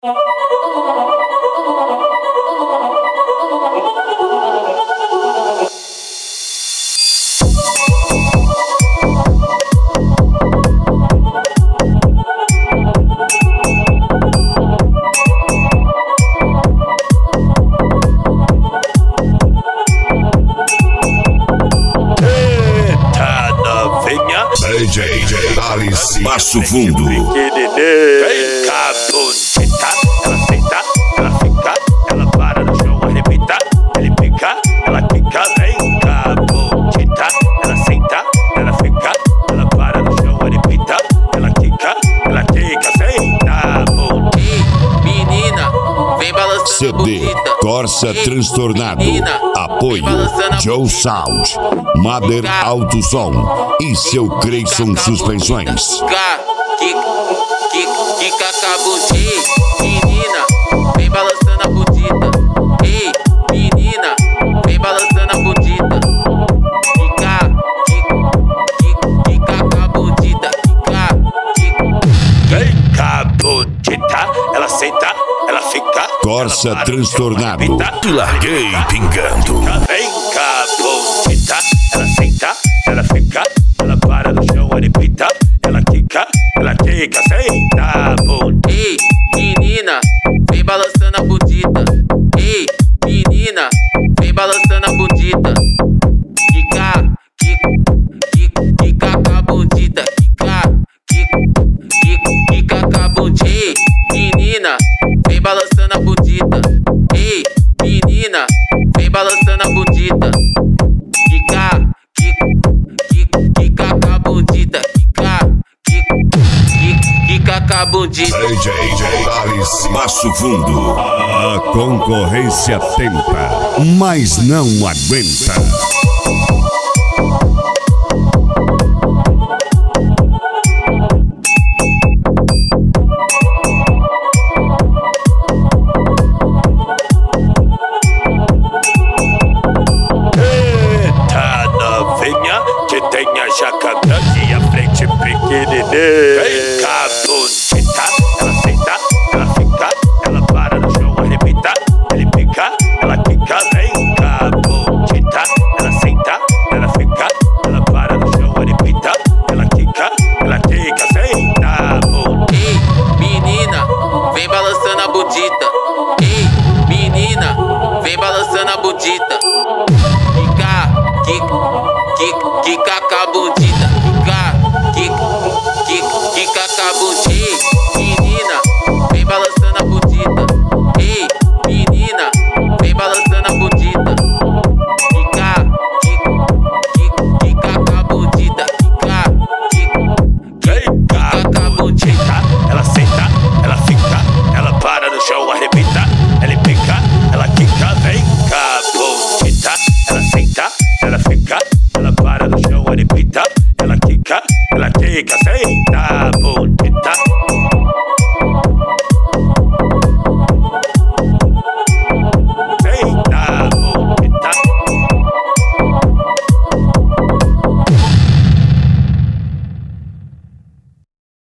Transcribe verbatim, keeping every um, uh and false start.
D J Alice Passo Fundo. Vem cá, bonita, ela senta, ela fica, ela para no chão, arrebita, ele pica, ela quica. Vem cá, bonita, ela senta, ela fica, ela para no chão, arrebita, ela quica, ela quica. Senta, bonita, menina, vem balançando C D bonita. Corsa Transtornado. Apoio Joe Sound, Mader Alto Som e seu Creyson Suspensões. Que cacabundinho, menina, vem balançando a bundita. Ei, menina, vem balançando a bundita. Que cacabundita, vem cá, bonita, ela senta, ela fica. Corsa Transtornado. Te larguei pingando. Vem cá, bonita, ela senta, ela fica, ela para no chão, arrebita, ela quica, ela quica. Senta, bonita. Ei, menina, vem balançando a bundita. Ei, menina, vem balançando a bundita. Quica, quica, quica com a bundita. Quica, quica, quica com a bundita. Ei, menina, vem balançando a bundita. Ei, menina, vem balançando a bundita. Quica, quica, quica com a bundita. Quica, quica, quica com a bundita. D J Alice Passo Fundo. A concorrência tenta, mas não aguenta.